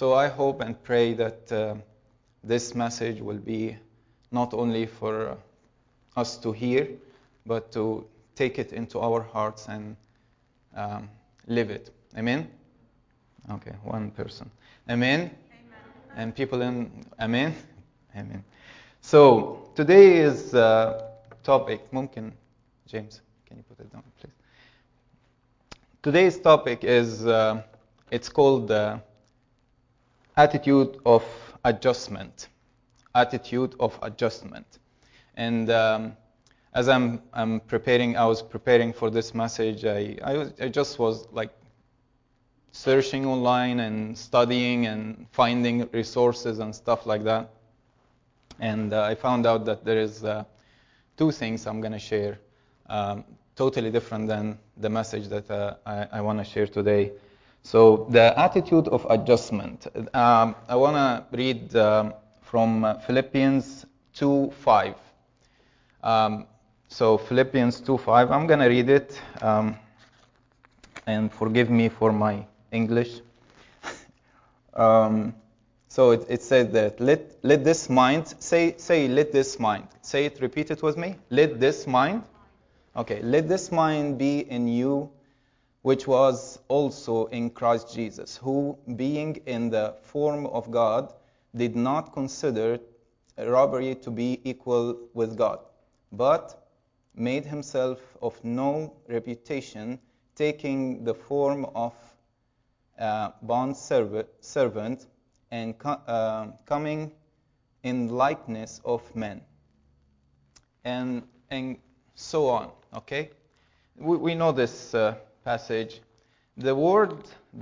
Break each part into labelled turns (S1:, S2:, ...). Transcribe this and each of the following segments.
S1: So I hope and pray that this message will be not only for us to hear, but to take it into our hearts and live it. Amen? Okay, one person. Amen? Amen. And people in Amen? Amen. So today's topic, ممكن James, can you put it down, please? Today's topic is, it's called attitude of adjustment. Attitude of adjustment. And as I was preparing for this message, I just was like searching online and studying and finding resources and stuff like that. And I found out that there is two things I'm going to share, totally different than the message that I want to share today. So the attitude of adjustment. I want to read from Philippians 2:5. So Philippians 2:5. I'm going to read it, and forgive me for my English. So it says that let this mind say let this mind. Say it. Repeat it with me. Let this mind. Okay. Let this mind be in you, which was also in Christ Jesus, who, being in the form of God, did not consider robbery to be equal with God, but made himself of no reputation, taking the form of bond servant and coming in likeness of men, and so on. Okay, we know this passage. The word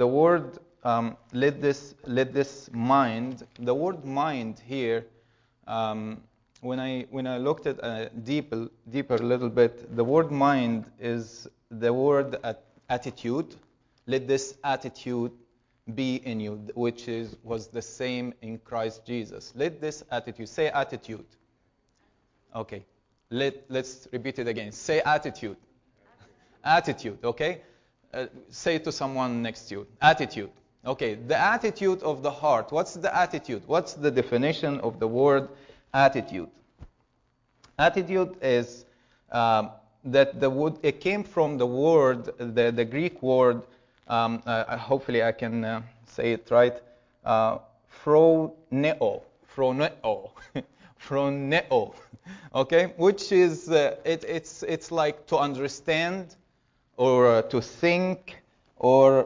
S1: let this mind. The word mind here. When I looked at deeper a little bit, the word mind is the word attitude. Let this attitude be in you, which was the same in Christ Jesus. Let this attitude. Say attitude. Okay. Let's repeat it again. Say attitude. Attitude. Okay. Say it to someone next to you. Attitude. Okay. The attitude of the heart. What's the attitude? What's the definition of the word attitude? Attitude is that it came from the word, the Greek word. Hopefully I can say it right. Phroneo. Phroneo. Okay, which is it's like to understand, or to think, or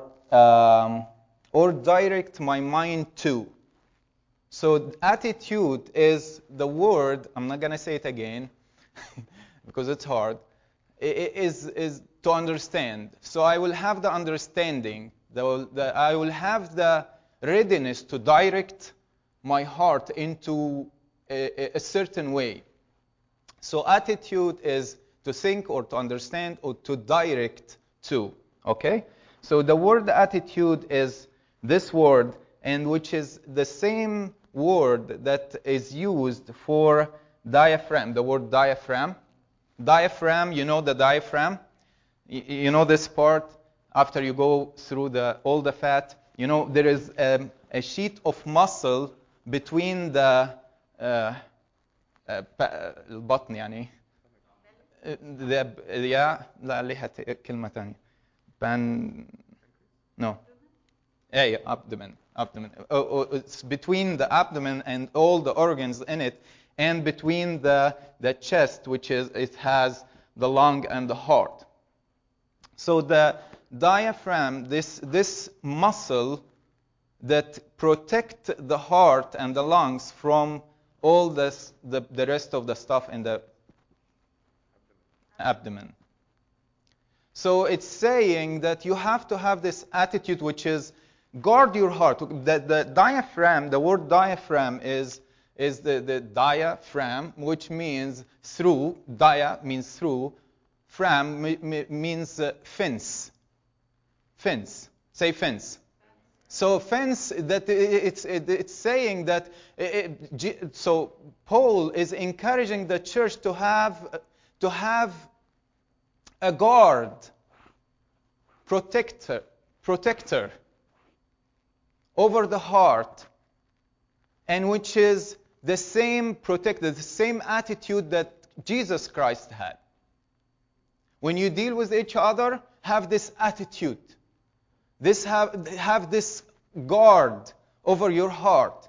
S1: direct my mind to. So attitude is the word. I'm not gonna say it again because it's hard. It is to understand. So I will have the understanding. I will have the readiness to direct my heart into a certain way. So attitude is to think or to understand or to direct to. Okay? So the word attitude is this word, and which is the same word that is used for diaphragm. The word diaphragm. Diaphragm, you know the diaphragm? You know this part after you go through all the fat. You know there is a sheet of muscle between the البطن يعني لا لها كلمة ثانية no abdomen. It's between the abdomen and all the organs in it, and between the chest, which it has the lung and the heart. So the diaphragm, this muscle that protect the heart and the lungs from all the rest of the stuff in the abdomen. So it's saying that you have to have this attitude, which is guard your heart. The diaphragm, the word diaphragm is the diaphragm, which means through. Dia means through. Fram means fence. Fence. Say fence. So fence, that it's saying that. So Paul is encouraging the church to have a guard, protector over the heart, and which is the same protected, the same attitude that Jesus Christ had. When you deal with each other, have this attitude. Have this guard over your heart.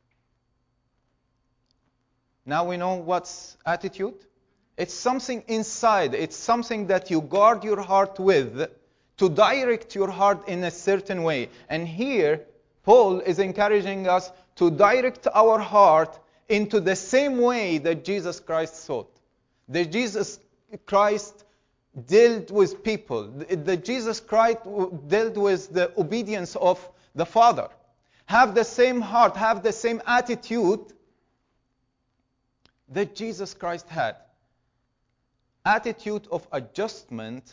S1: Now we know what's attitude. It's something inside. It's something that you guard your heart with to direct your heart in a certain way. And here, Paul is encouraging us to direct our heart into the same way that Jesus Christ thought. That Jesus Christ dealt with people. That Jesus Christ dealt with the obedience of the Father. Have the same heart, have the same attitude that Jesus Christ had. Attitude of adjustment,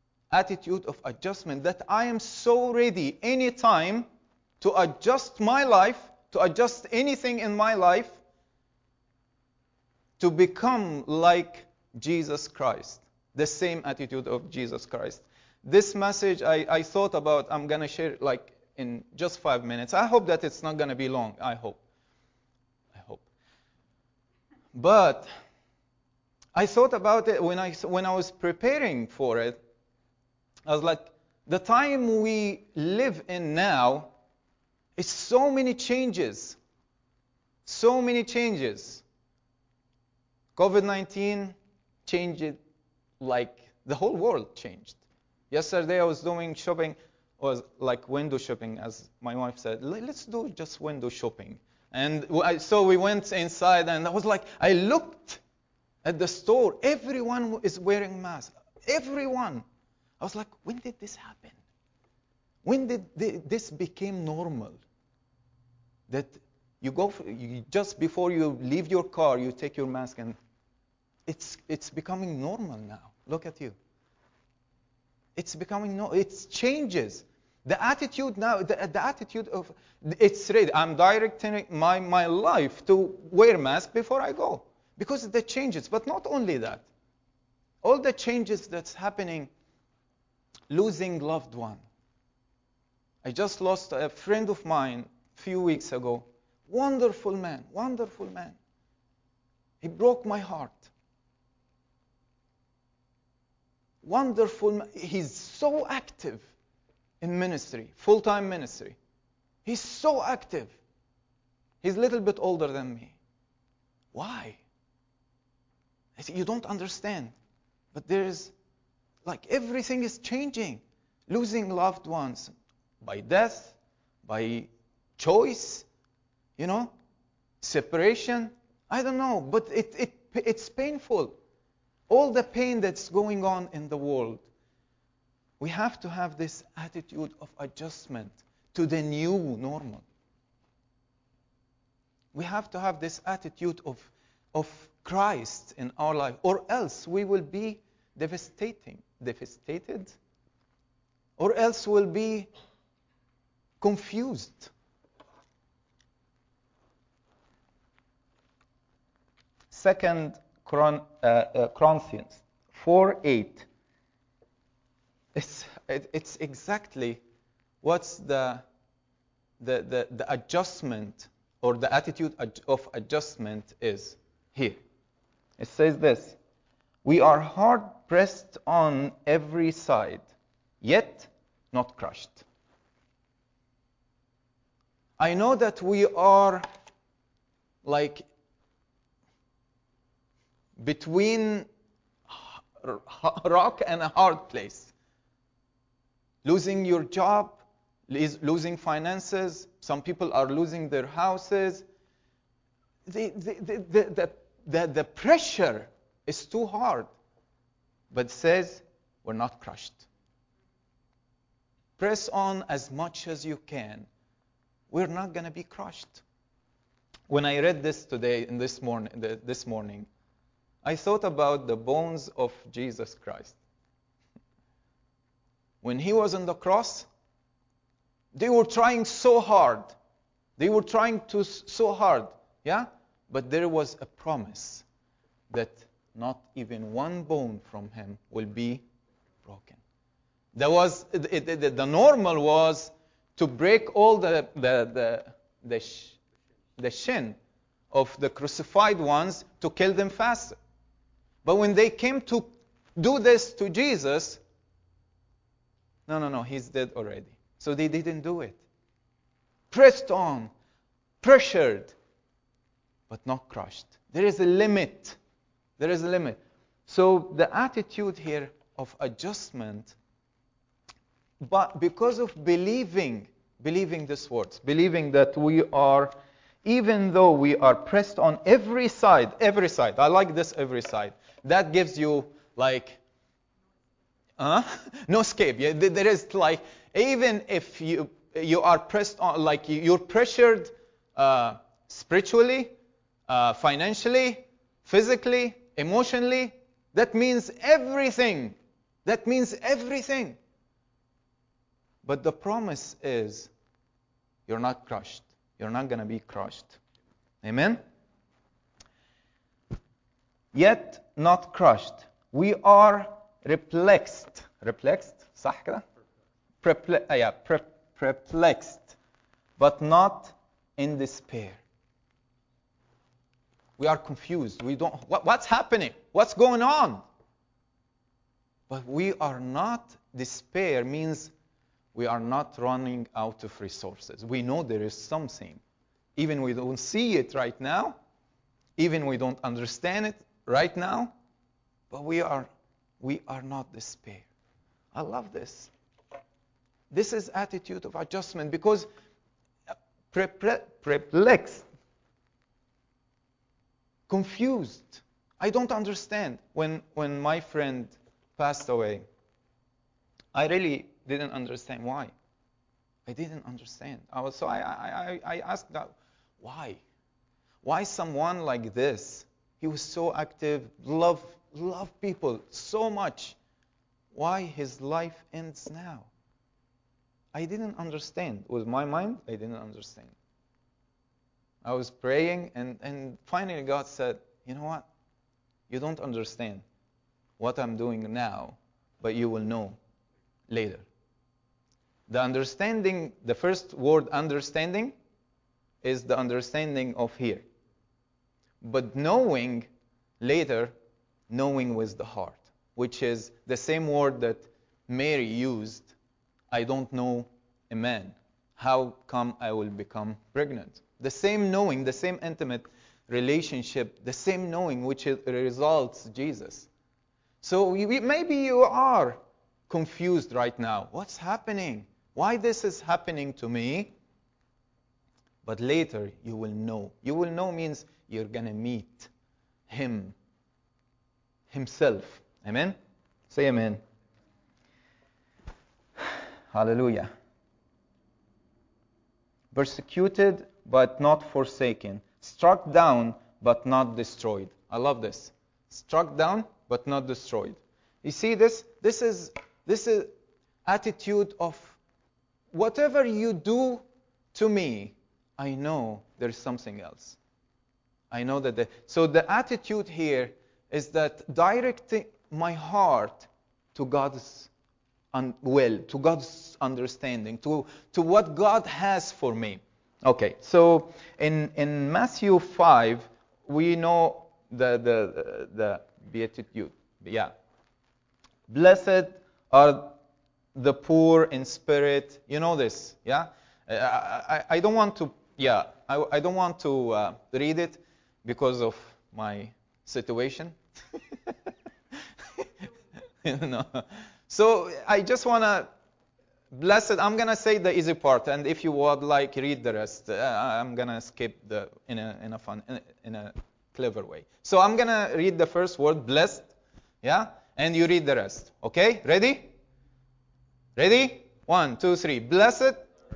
S1: that I am so ready anytime to adjust my life, to adjust anything in my life, to become like Jesus Christ. The same attitude of Jesus Christ. This message I thought about, I'm going to share like in just 5 minutes. I hope that it's not going to be long. I hope. But I thought about it when I was preparing for it. I was like, the time we live in now is so many changes. So many changes. COVID-19 changed it like the whole world changed. Yesterday I was doing shopping, was like window shopping, as my wife said. Let's do just window shopping. And so we went inside, and I was like, I looked at the store. Everyone is wearing masks. Everyone. I was like, when did this happen? When did this became normal? That just before you leave your car, you take your mask, and it's becoming normal now. Look at you. It's becoming it changes. The attitude now, the attitude of it's ready. I'm directing my life to wear mask before I go because of the changes. But not only that, all the changes that's happening, losing loved one. I just lost a friend of mine a few weeks ago. Wonderful man. He broke my heart. Wonderful. He's so active in ministry, full-time ministry. He's so active. He's a little bit older than me. Why? I said, you don't understand. But there's, like, everything is changing. Losing loved ones by death, by choice, separation. I don't know, but it's painful. All the pain that's going on in the world. We have to have this attitude of adjustment to the new normal. We have to have this attitude of Christ in our life, or else we will be devastated, or else we'll be confused. Second Corinthians 4:8. It's exactly what's the adjustment or the attitude of adjustment is here. It says this: we are hard pressed on every side, yet not crushed. I know that we are like between rock and a hard place. Losing your job, losing finances. Some people are losing their houses. The pressure is too hard. But it says, we're not crushed. Press on as much as you can. We're not going to be crushed. When I read this today, this morning, I thought about the bones of Jesus Christ. When he was on the cross, they were trying so hard. Yeah? But there was a promise that not even one bone from him will be broken. The normal was to break all the shin of the crucified ones to kill them faster. But when they came to do this to Jesus, no, he's dead already. So they didn't do it. Pressed on, pressured, but not crushed. There is a limit. There is a limit. So the attitude here of adjustment, but because of believing these words, believing that we are, even though we are pressed on every side, I like this every side. That gives you like, no escape. Yeah, there is like, even if you are pressed on, like you're pressured spiritually, financially, physically, emotionally, that means everything. That means everything. But the promise is you're not crushed. You're not going to be crushed. Amen? Yet not crushed. We are perplexed. صح كده؟ Perplexed. But not in despair. We are confused. We don't. What's happening? What's going on? But we are not. Despair means we are not running out of resources. We know there is something. Even we don't see it right now. Even we don't understand it right now. But we are not despair. I love this. This is attitude of adjustment, because perplexed, confused. I don't understand. When my friend passed away, I really didn't understand why. I didn't understand. I asked God, why? Why someone like this? He was so active, loved people so much. Why his life ends now? I didn't understand. With my mind, I didn't understand. I was praying, and finally God said, you know what? You don't understand what I'm doing now, but you will know later. The understanding, the first word understanding, is the understanding of here. But knowing, later, knowing with the heart, which is the same word that Mary used. I don't know a man. How come I will become pregnant? The same knowing, the same intimate relationship, the same knowing which results Jesus. So maybe you are confused right now. What's happening? Why this is happening to me? But later you will know. You will know means you're going to meet him, himself. Amen? Say amen. Hallelujah. Persecuted but not forsaken. Struck down but not destroyed. I love this. Struck down but not destroyed. You see this? This is attitude of whatever you do to me, I know there's something else. I know that so the attitude here is that directing my heart to God's will, to God's understanding, to what God has for me. Okay, so in Matthew 5, we know the beatitude. Yeah. Blessed are the poor in spirit. You know this, yeah? I don't want to, I don't want to read it because of my situation. So I just want to, blessed, I'm going to say the easy part, and if you would like, read the rest. I'm going to skip in a clever way. So I'm going to read the first word, blessed, yeah? And you read the rest, okay? Ready? Ready? 1, 2, 3. Blessed.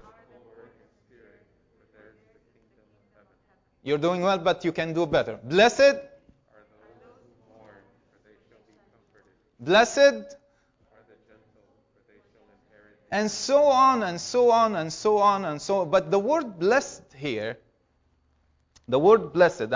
S1: You're doing well, but you can do better. Blessed. Blessed. And so on, and so on, and so on, and so on. But the word blessed here, the word blessed,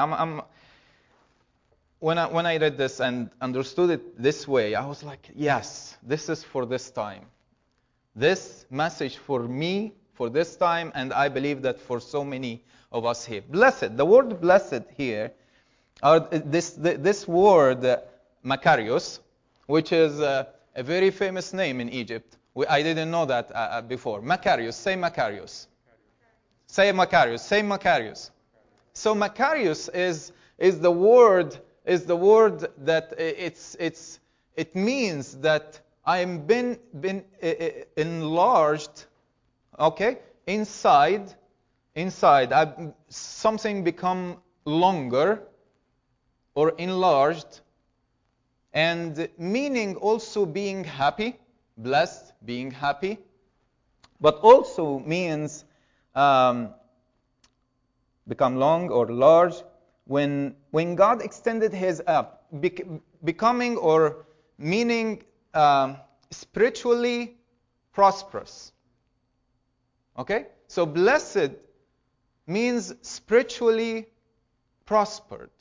S1: when I read this and understood it this way, I was like, yes, this is for this time. This message for me, for this time, and I believe that for so many of us here. Blessed, the word blessed here, this word Makarios, which is a very famous name in Egypt. I didn't know that before. Makarios, say Makarios. Say Makarios, say Makarios. So Makarios is the word that it means that I'm been enlarged, okay, inside something become longer or enlarged, and meaning also being happy, blessed, being happy, but also means become long or large when God extended his becoming or meaning spiritually prosperous. Okay? So blessed means spiritually prospered.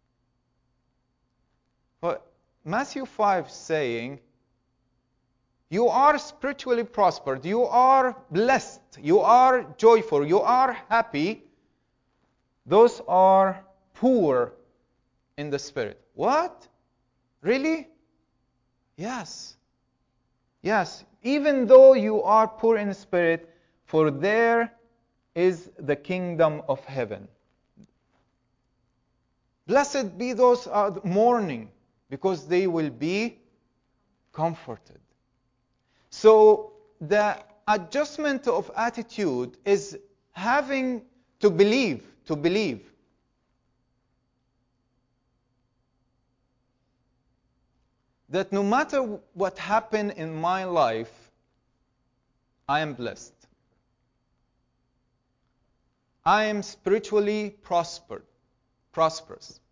S1: But Matthew 5 saying, you are spiritually prospered, you are blessed, you are joyful, you are happy. Those are poor in the spirit. What? Really? Yes. Yes. Even though you are poor in spirit, for there is the kingdom of heaven. Blessed be those mourning, because they will be comforted. So the adjustment of attitude is having to believe that no matter what happened in my life, I am blessed. I am spiritually prosperous.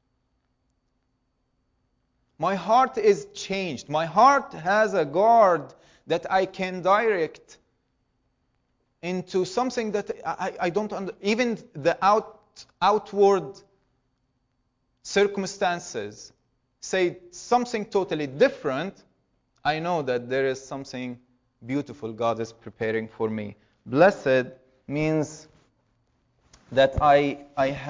S1: My heart is changed. My heart has a guard that I can direct into something that I don't even the outward circumstances say something totally different. I know that there is something beautiful God is preparing for me. Blessed means that I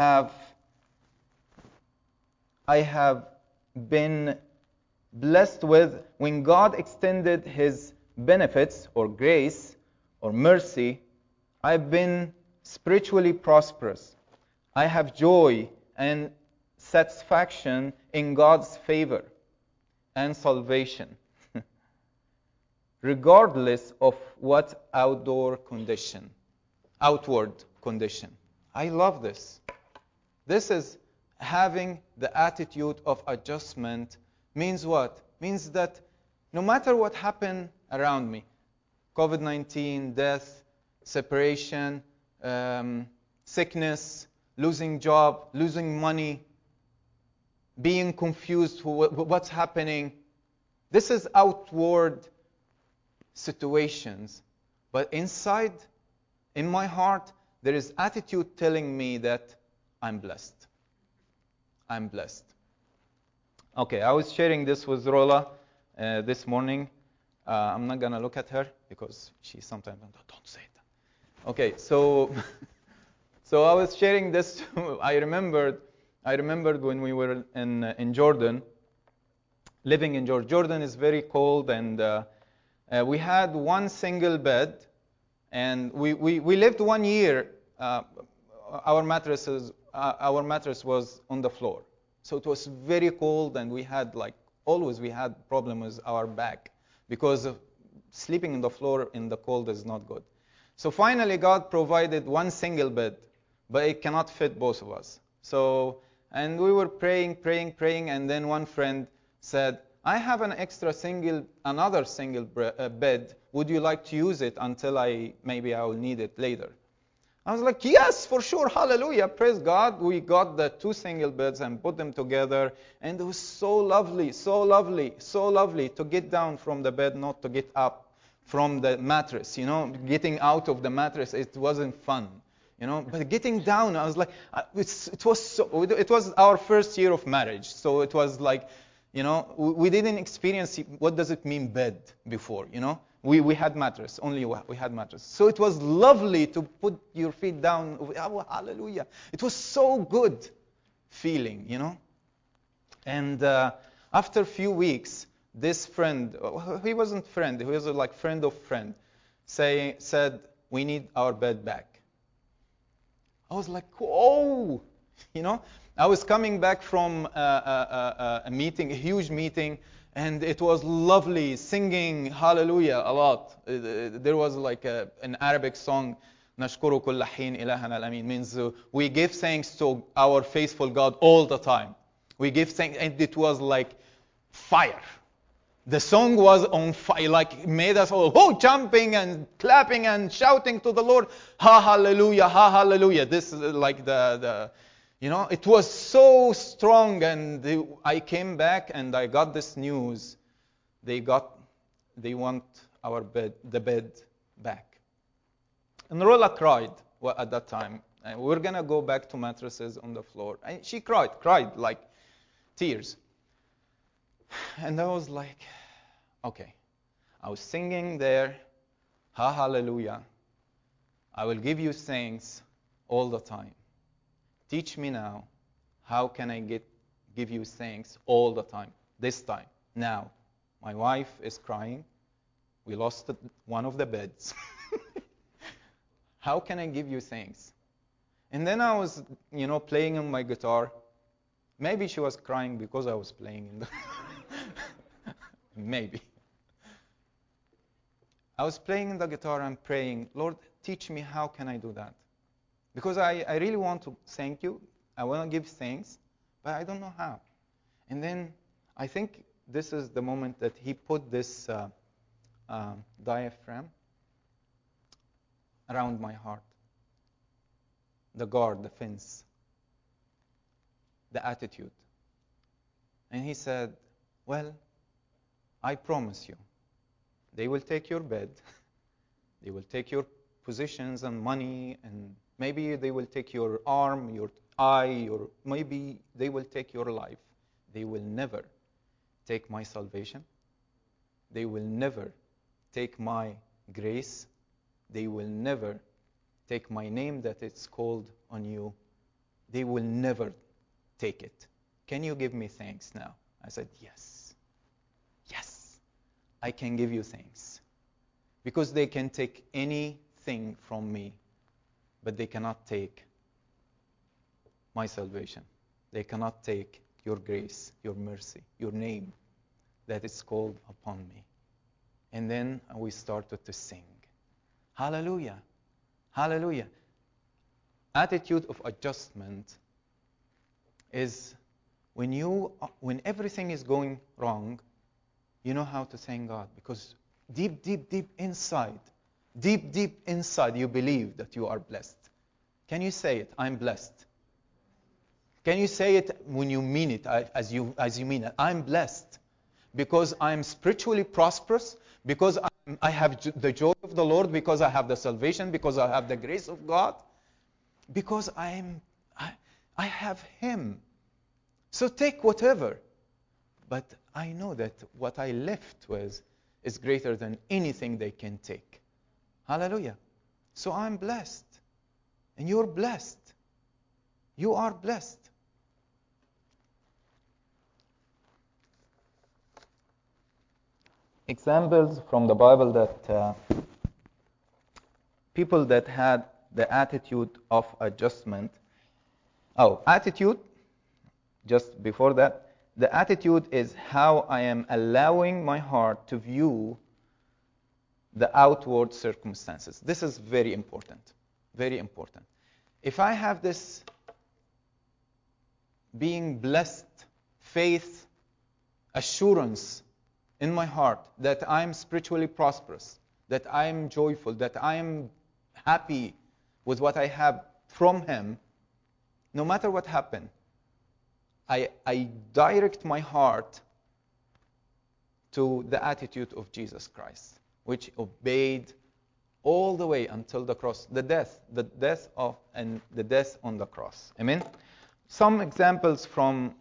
S1: have been blessed with, when God extended his benefits or grace or mercy, I've been spiritually prosperous. I have joy and satisfaction in God's favor and salvation, regardless of what outward condition. I love this. This is having the attitude of adjustment. Means what? Means that no matter what happened around me, COVID-19, death, separation, sickness, losing job, losing money, being confused what's happening. This is outward situations. But inside, in my heart, there is attitude telling me that I'm blessed. I'm blessed. Okay, I was sharing this with Rola this morning. I'm not going to look at her because she sometimes don't say that. Okay, so I was sharing this. I remembered when we were in Jordan, living in Jordan. Jordan is very cold, and we had one single bed, and we lived 1 year. Our mattress was on the floor, so it was very cold, and we had problem with our back because of sleeping on the floor in the cold is not good. So finally, God provided one single bed, but it cannot fit both of us. And we were praying, and then one friend said, I have another single bed. Would you like to use it until maybe I will need it later? I was like, yes, for sure, hallelujah, praise God. We got the 2 single beds and put them together, and it was so lovely to get down from the bed, not to get up from the mattress. Getting out of the mattress, it wasn't fun. But getting down, I was like, it was our first year of marriage, so it was like, we didn't experience what does it mean bed before, We had mattress, only we had mattress. So it was lovely to put your feet down. Oh, hallelujah. It was so good feeling, And after a few weeks, this friend, he wasn't friend, he was like friend of friend, said, we need our bed back. I was like, oh, I was coming back from a meeting, a huge meeting, and it was lovely, singing hallelujah a lot. There was like an Arabic song, نشكر كل حين إلهنا الأمين, means we give thanks to our faithful God all the time. We give thanks, and it was like fire. The song was on fire, like made us all jumping and clapping and shouting to the Lord, ha hallelujah, ha hallelujah. This is like it was so strong. And I came back and I got this news. They want the bed back. And Rola cried at that time. And we're gonna go back to mattresses on the floor. And she cried like tears. And I was like, okay. I was singing there, ha hallelujah. I will give you thanks all the time. Teach me now, how can I give you thanks all the time? This time, now. My wife is crying. We lost one of the beds. How can I give you thanks? And then I was, playing on my guitar. Maybe she was crying because I was playing in the... Maybe. I was playing the guitar and praying, Lord, teach me how can I do that? Because I really want to thank you. I want to give thanks, but I don't know how. And then I think this is the moment that he put this diaphragm around my heart. The guard, the fence, the attitude. And he said, well, I promise you, they will take your bed, they will take your positions and money, and maybe they will take your arm, your eye, or maybe they will take your life. They will never take my salvation. They will never take my grace. They will never take my name that it's called on you. They will never take it. Can you give me thanks now? I said, yes. Yes, I can give you thanks. Because they can take anything from me, but they cannot take my salvation. They cannot take your grace, your mercy, your name that is called upon me. And then we started to sing. Hallelujah. Hallelujah. Attitude of adjustment is when everything is going wrong, you know how to thank God. Because deep inside, you believe that you are blessed. Can you say it? I'm blessed. Can you say it when you mean it, as you mean it? I'm blessed because I'm spiritually prosperous, because I have the joy of the Lord, because I have the salvation, because I have the grace of God, because I have Him. So take whatever. But I know that what I left with is greater than anything they can take. Hallelujah. So I'm blessed. And you're blessed. You are blessed. Examples from the Bible that people that had the attitude of adjustment. Attitude, just before that, the attitude is how I am allowing my heart to view the outward circumstances. This is very important. Very important. If I have this being blessed, faith, assurance in my heart that I'm spiritually prosperous, that I'm joyful, that I'm happy with what I have from Him, no matter what happened, I direct my heart to the attitude of Jesus Christ, which obeyed all the way until the cross, the death on the cross. Amen. Some examples from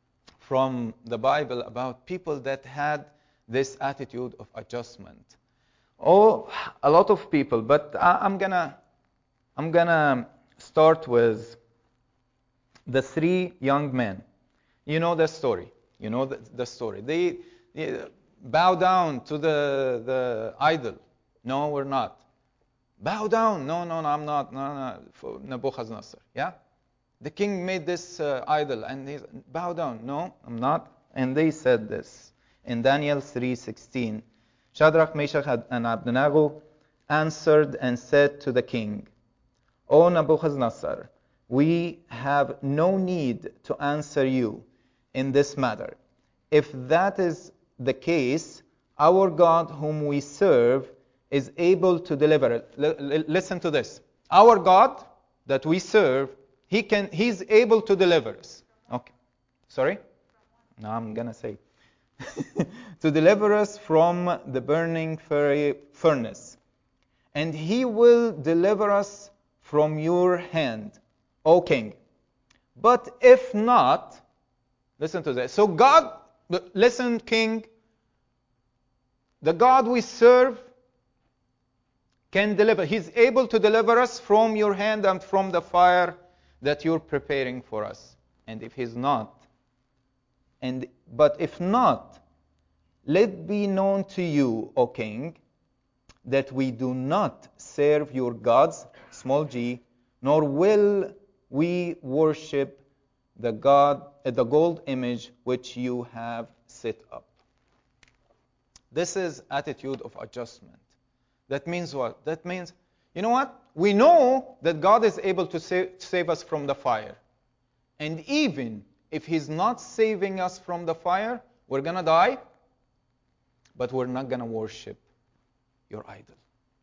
S1: the Bible about people that had this attitude of adjustment. Oh, a lot of people, but I'm gonna start with the three young men. You know the story. You know the story. They bow down to the idol. No, we're not. Bow down. No, I'm not. No. For Nebuchadnezzar. Yeah? The king made this idol, and he bow down. No, I'm not. And they said this in Daniel 3:16. Shadrach, Meshach, and Abednego answered and said to the king, O Nebuchadnezzar, we have no need to answer you in this matter. If that is the case, our God whom we serve is able to deliver. Listen to this. Our God that we serve, He's able to deliver us. Okay. Sorry? No, I'm going to say. To deliver us from the burning furnace. And He will deliver us from your hand, O king. But if not, listen to this. So God, listen, king, the God we serve can deliver. He's able to deliver us from your hand and from the fire that you're preparing for us. And if He's not, but if not, let be known to you, O king, that we do not serve your gods, small g, nor will we worship the gold image which you have set up. This is attitude of adjustment. That means what? That means, you know what? We know that God is able to save us from the fire. And even if He's not saving us from the fire, we're going to die, but we're not going to worship your idol.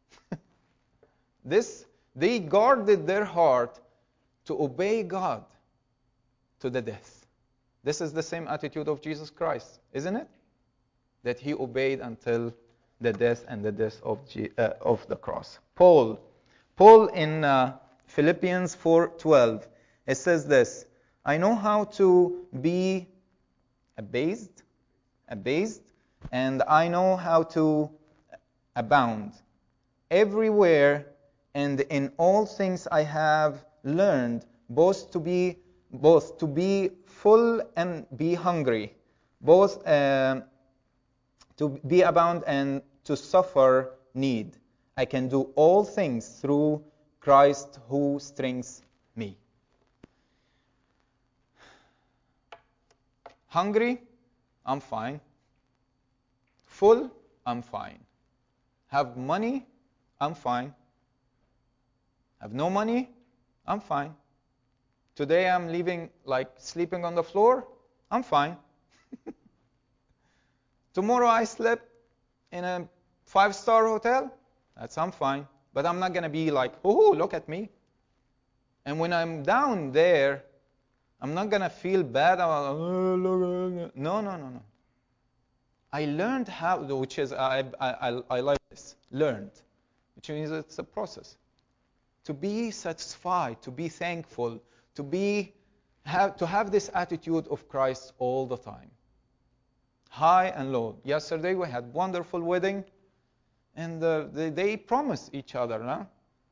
S1: They guarded their heart to obey God to the death. This is the same attitude of Jesus Christ, isn't it? That He obeyed until the death and the death of the cross. Paul in Philippians 4:12, it says this, I know how to be abased, and I know how to abound. Everywhere and in all things I have learned both to be full and be hungry, both to be abound and to suffer need. I can do all things through Christ who strengthens me. Hungry, I'm fine. Full, I'm fine. Have money, I'm fine. Have no money, I'm fine. Today I'm sleeping on the floor, I'm fine. Tomorrow I slept in a 5-star hotel, I'm fine. But I'm not going to be like, oh, look at me. And when I'm down there, I'm not going to feel bad. No. I learned how, which is, I like this, learned, which means it's a process. To be satisfied, to be thankful, to have this attitude of Christ all the time. High and low. Yesterday we had wonderful wedding, and they promised each other, no?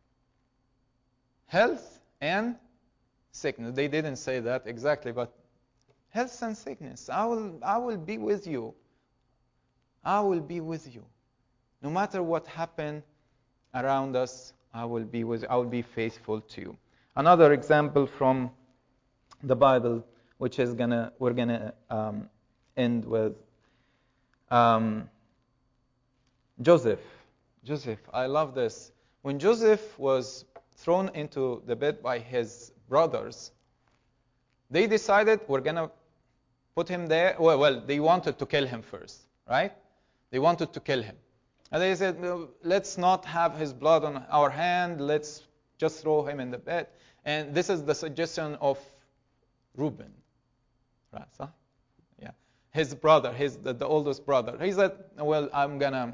S1: Health and sickness. They didn't say that exactly, but health and sickness. I will be with you. I will be with you. No matter what happened around us, I will be with you. I will be faithful to you. Another example from the Bible, which is we're gonna end with Joseph. I love this. When Joseph was thrown into the pit by his brothers, they decided we're gonna put him there. Well, they wanted to kill him first, right? They wanted to kill him. And they said, let's not have his blood on our hand. Let's just throw him in the pit. And this is the suggestion of Reuben, right? So, yeah, his brother, the oldest brother. He said, well, I'm gonna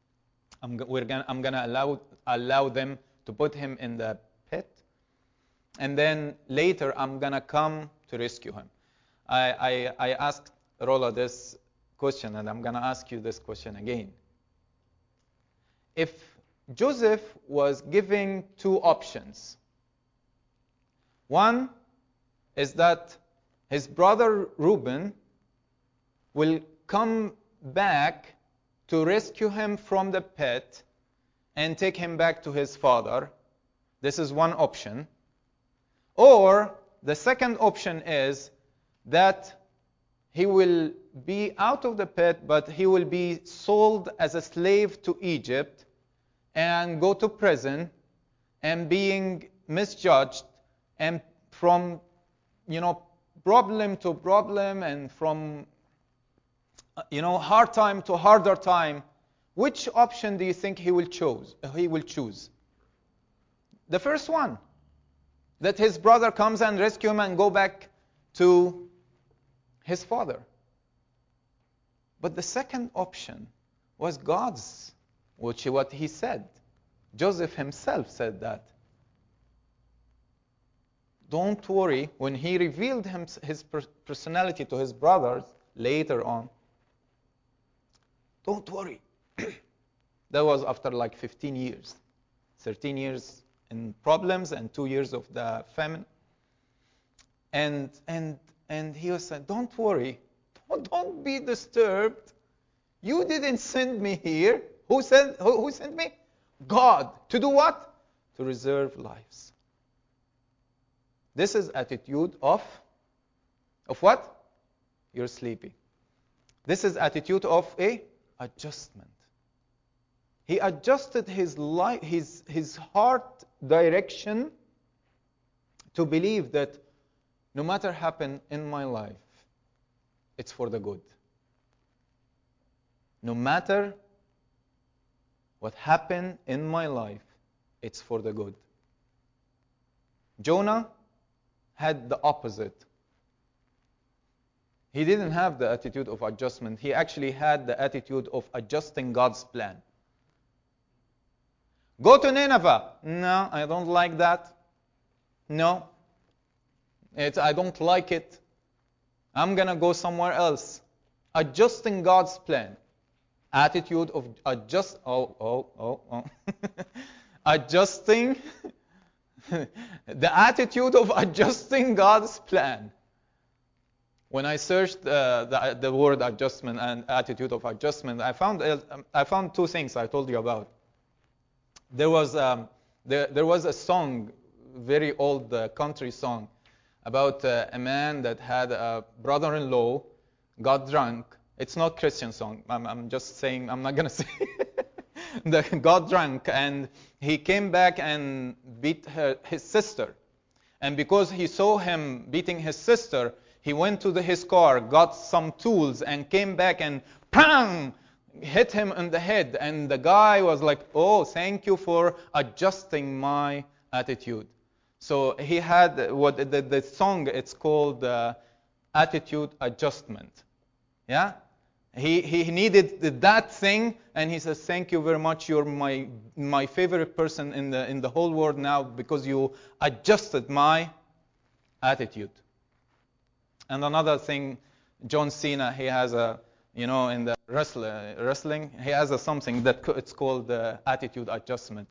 S1: allow them to put him in the pit, and then later I'm gonna come to rescue him. I asked Rola this question, and I'm gonna ask you this question again. if Joseph was giving two options. One is that his brother Reuben will come back to rescue him from the pit and take him back to his father. This is one option. Or the second option is that he will be out of the pit, but he will be sold as a slave to Egypt and go to prison and being misjudged and from, problem to problem and from, hard time to harder time. Which option do you think he will choose? The first one, that his brother comes and rescue him and go back to his father. But the second option was God's, which is what he said. Joseph himself said that. Don't worry, when he revealed his personality to his brothers later on, don't worry. That was after like 15 years. 13 years in problems and 2 years of the famine. And he was saying, don't worry. Don't be disturbed. You didn't send me here. Who sent me? God. To do what? To reserve lives. This is attitude of what? You're sleepy. This is attitude of a adjustment. He adjusted his life, his heart direction to believe that no matter happen in my life, it's for the good. No matter what happened in my life, it's for the good. Jonah had the opposite. He didn't have the attitude of adjustment. He actually had the attitude of adjusting God's plan. Go to Nineveh. No, I don't like that. No. I don't like it. I'm going to go somewhere else. Adjusting God's plan. Attitude of adjusting. The attitude of adjusting God's plan. When I searched the word adjustment and attitude of adjustment, I found two things I told you about. There was a song, very old country song, about a man that had a brother-in-law, got drunk. It's not Christian song. I'm just saying. I'm not gonna say. Got drunk and he came back and beat his sister. And because he saw him beating his sister, he went to his car, got some tools, and came back and bang, hit him in the head. And the guy was like, "Oh, thank you for adjusting my attitude." So he had what the song, it's called attitude adjustment. Yeah? He needed that thing, and he says, "Thank you very much. You're my favorite person in the whole world now because you adjusted my attitude." And another thing, John Cena, he has in the wrestling, he has something that it's called the attitude adjustment.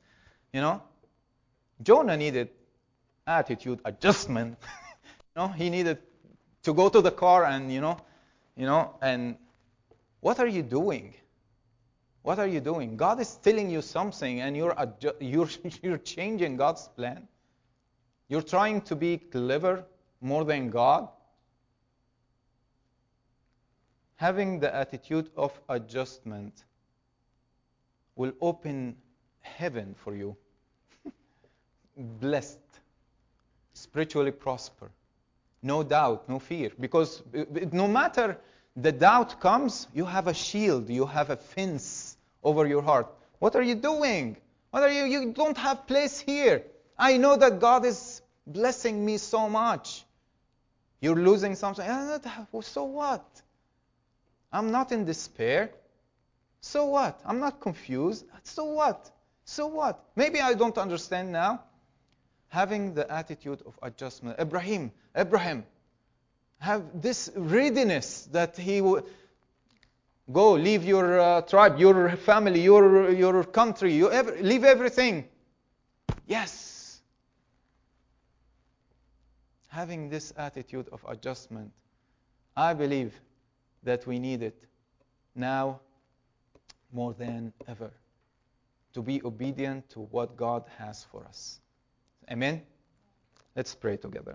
S1: Jonah needed attitude adjustment. He needed to go to the car and and what are you doing? What are you doing? God is telling you something, and you're changing God's plan. You're trying to be clever more than God. Having the attitude of adjustment will open heaven for you. Blessed, spiritually prosper. No doubt, no fear. Because no matter the doubt comes, you have a shield, you have a fence over your heart. What are you doing? You don't have place here. I know that God is blessing me so much. You're losing something. So what? I'm not in despair. So what? I'm not confused. So what? So what? Maybe I don't understand now. Having the attitude of adjustment. Abraham, have this readiness that he would. Go, leave your tribe, your family, your country, leave everything. Yes. Having this attitude of adjustment, I believe that we need it now more than ever to be obedient to what God has for us. Amen? Let's pray together.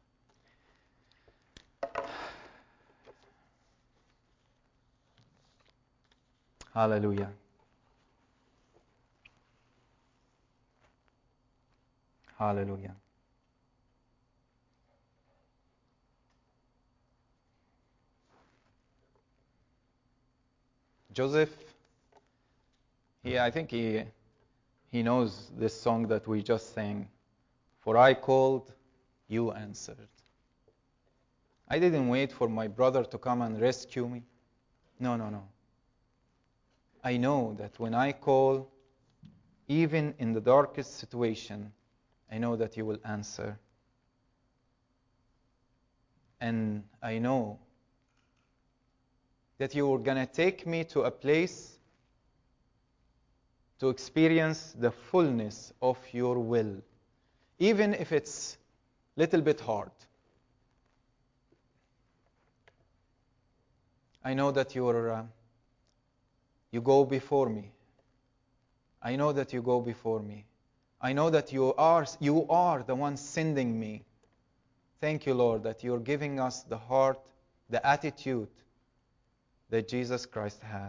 S1: Hallelujah. Hallelujah. Joseph, I think he knows this song that we just sang. For I called, you answered. I didn't wait for my brother to come and rescue me. No. I know that when I call, even in the darkest situation, I know that you will answer. And I know that you are going to take me to a place to experience the fullness of your will, even if it's a little bit hard. I know that you go before me. I know that you go before me. I know that you are the one sending me. Thank you, Lord, that you're giving us the heart, the attitude that Jesus Christ had.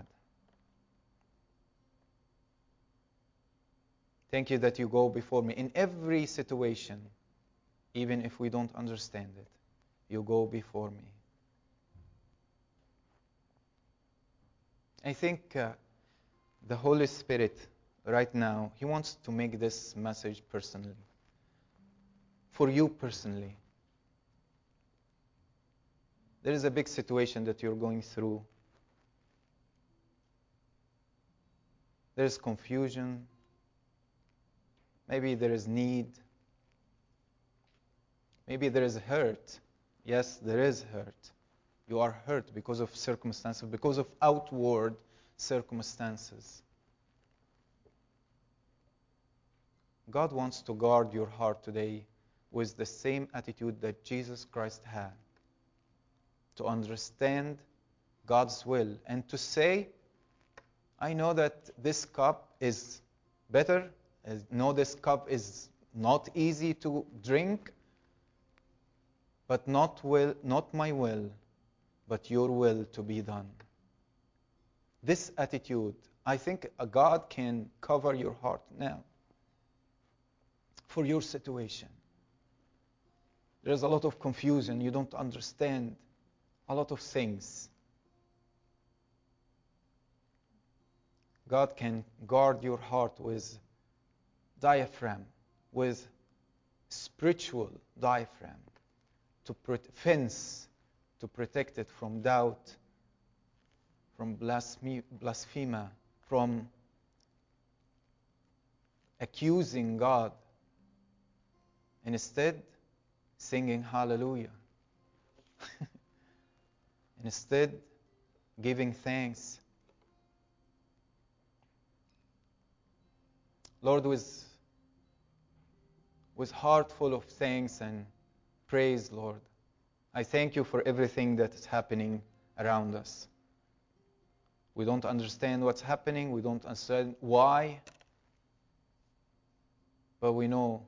S1: Thank you that you go before me in every situation, even if we don't understand it. You go before me. I think the Holy Spirit right now, He wants to make this message personally. For you personally. There is a big situation that you're going through. There's confusion. Maybe there is need. Maybe there is hurt. Yes, there is hurt. You are hurt because of circumstances, because of outward circumstances. God wants to guard your heart today with the same attitude that Jesus Christ had. To understand God's will and to say, I know that this cup is better. I know this cup is not easy to drink, but not my will, but your will to be done. This attitude, I think God can cover your heart now for your situation. There's a lot of confusion. You don't understand a lot of things. God can guard your heart with diaphragm, with spiritual diaphragm, to fence, to protect it from doubt, from blasphemy, from accusing God. And instead, singing hallelujah. Instead, giving thanks. Lord, with heart full of thanks and praise, Lord, I thank you for everything that is happening around us. We don't understand what's happening. We don't understand why. But we know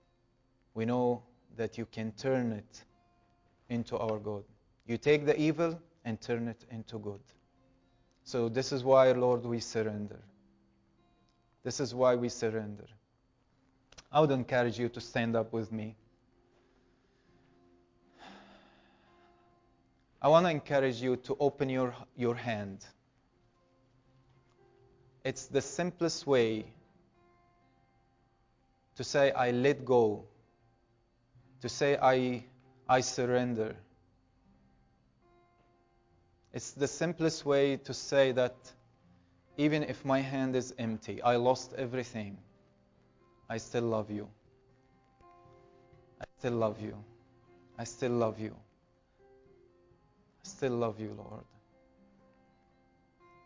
S1: that you can turn it into our good. You take the evil and turn it into good. So this is why, Lord, we surrender. This is why we surrender. I would encourage you to stand up with me. I want to encourage you to open your hand. It's the simplest way to say, I let go. To say, I surrender. It's the simplest way to say that even if my hand is empty, I lost everything, I still love you. I still love you. I still love you. I still love you, Lord.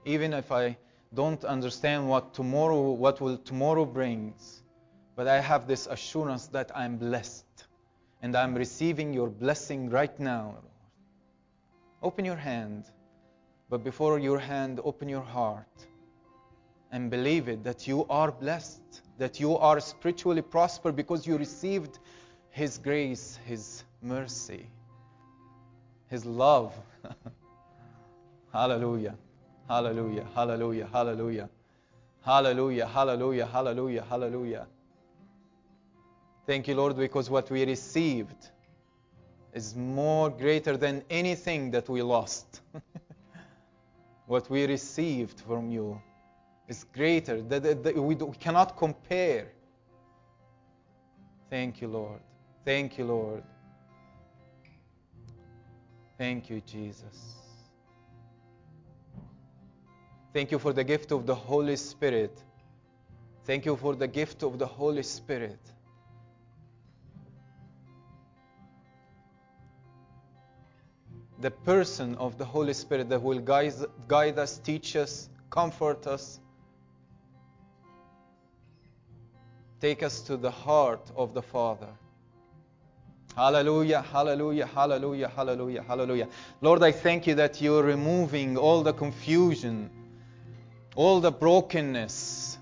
S1: Even if I don't understand what will tomorrow brings, but I have this assurance that I'm blessed and I'm receiving your blessing right now. Open your hand, but before your hand, open your heart and believe it, that you are blessed, that you are spiritually prospered because you received His grace, His mercy, His love. Hallelujah, hallelujah, hallelujah, hallelujah, hallelujah, hallelujah, hallelujah, hallelujah. Thank you, Lord, because what we received is more greater than anything that we lost. What we received from you is greater, that we cannot compare. Thank you, Lord. Thank you, Lord. Thank you, Jesus. Thank you for the gift of the Holy Spirit. Thank you for the gift of the Holy Spirit. The person of the Holy Spirit that will guide us, teach us, comfort us, take us to the heart of the Father. Hallelujah, hallelujah, hallelujah, hallelujah, hallelujah. Lord, I thank you that you're removing all the confusion, all the brokenness.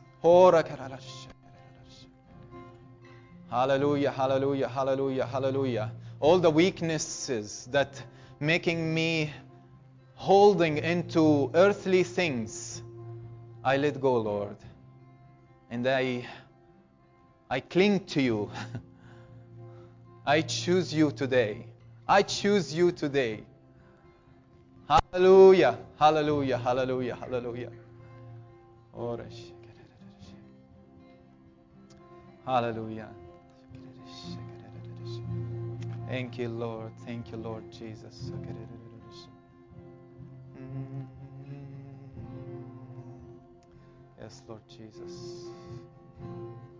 S1: Hallelujah, hallelujah, hallelujah, hallelujah. All the weaknesses that making me holding into earthly things, I let go, Lord. And I cling to you. I choose you today. I choose you today. Hallelujah, hallelujah, hallelujah, hallelujah. Hallelujah. Thank you, Lord. Thank you, Lord Jesus. Yes, Lord Jesus.